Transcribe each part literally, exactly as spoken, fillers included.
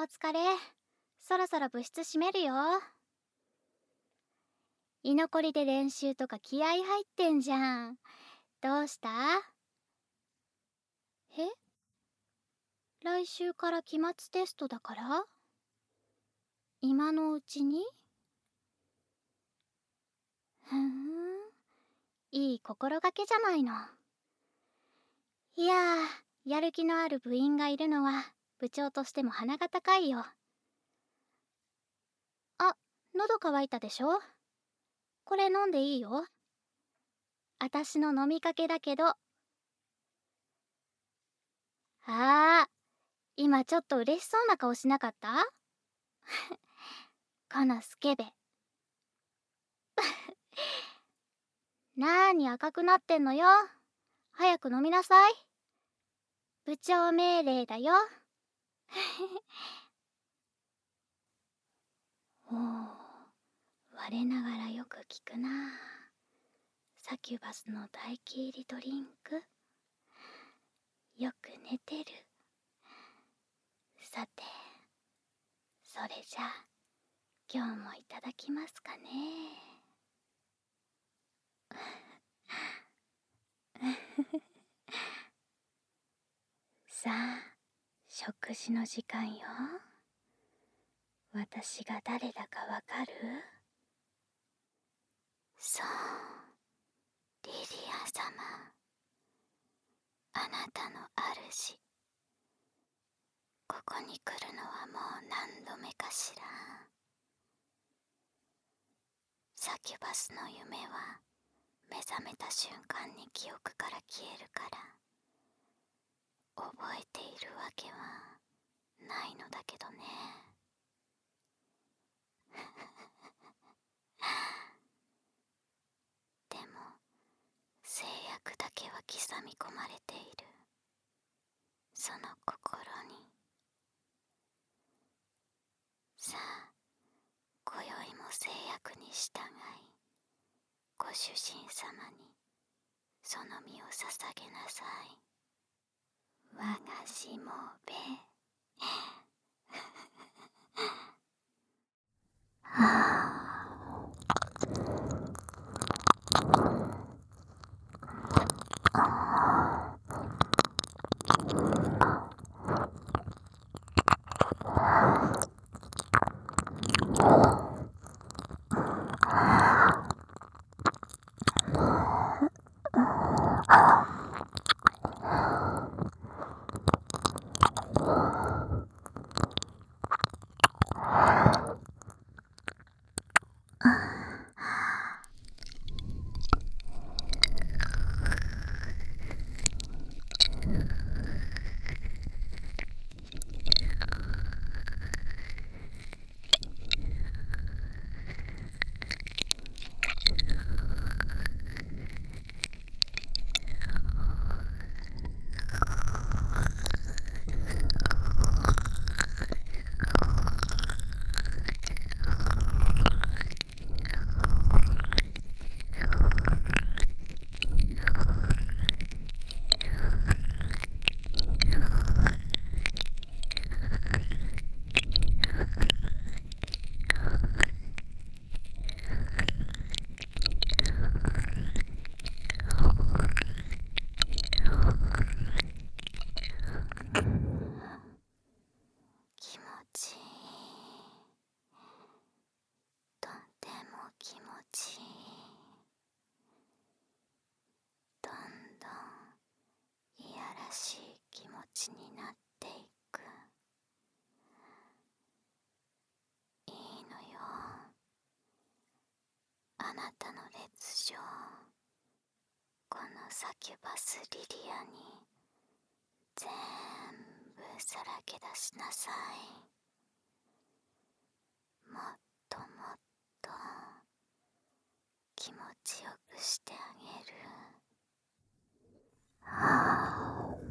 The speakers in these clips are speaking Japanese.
疲れ。そろそろ部室閉めるよ。居残りで練習とか気合入ってんじゃん。どうした？え？来週から期末テストだから？今のうちに？ふーん、いい心がけじゃないの。いやー、やる気のある部員がいるのは部長としても鼻が高いよ。あ、喉乾いたでしょ？これ飲んでいいよ。あたしの飲みかけだけど。あー、今ちょっと嬉しそうな顔しなかった？このスケベ。なーに赤くなってんのよ。早く飲みなさい。部長命令だよ。おお、我ながらよく聞くな。サキュバスの唾液入りドリンク。よく寝てる。さて、それじゃあ今日もいただきますかね。さあ、食事の時間よ。私が誰だかわかる？そう、リリア様。あなたの主。ここに来るのはもう何度目かしら。サキュバスの夢は目覚めた瞬間に記憶から消えるから、覚えているわけはないのだけどね。でも制約だけは刻み込まれている。その心に。さあ、今宵も制約に従い、ご主人様にその身を捧げなさい。我がしもべ。はあ。気持ちいい。とても気持ちいい。どんどんいやらしい気持ちになっていく。いいのよ。あなたの烈情、このサキュバスリリアに全部さらけ出しなさい。もっともっと気持ちよくしてあげる。はあ。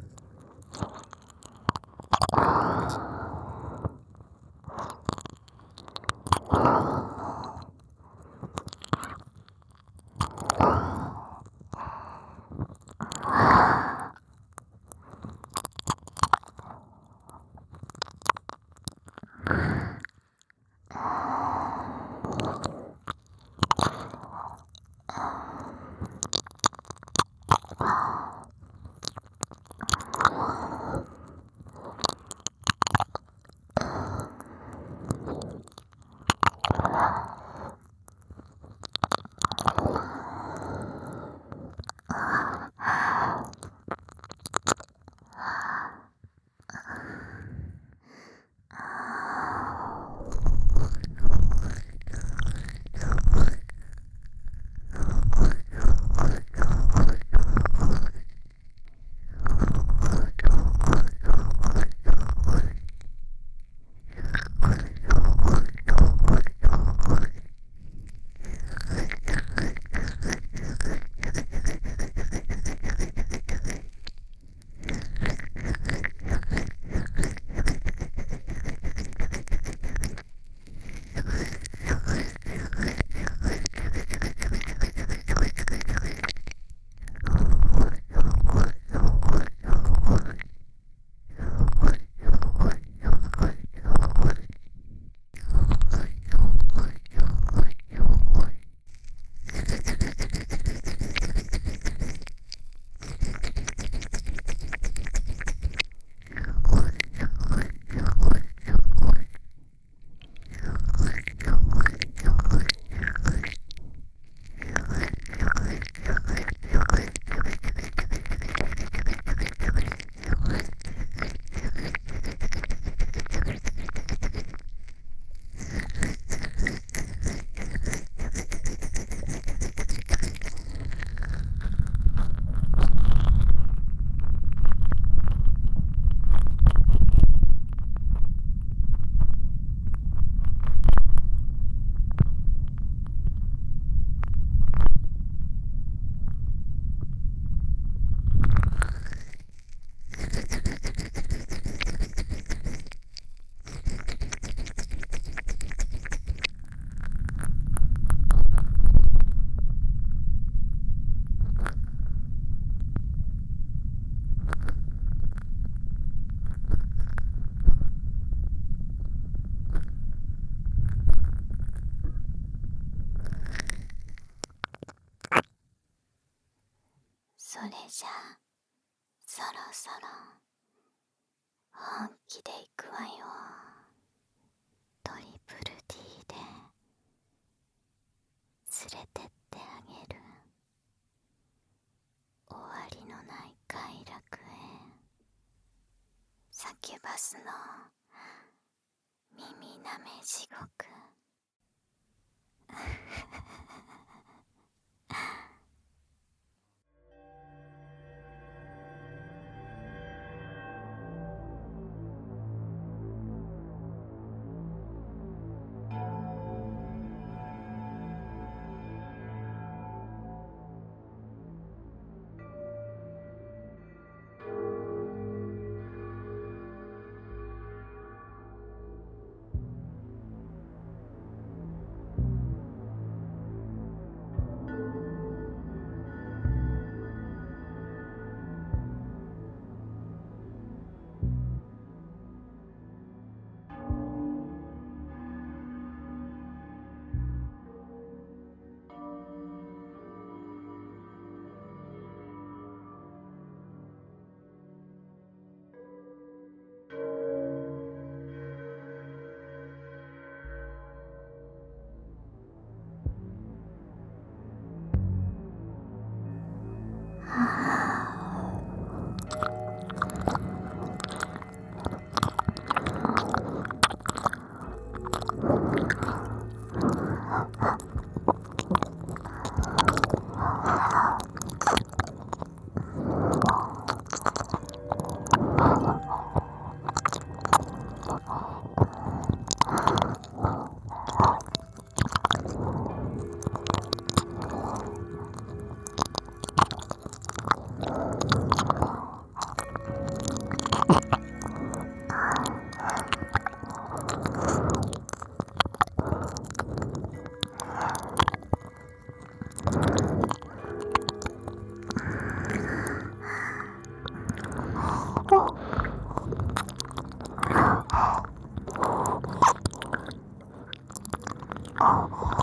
じゃそろそろ本気でいくわよ。トリプル D で連れてってあげる。終わりのない快楽へ。サキュバスの耳なめ地獄。Oh.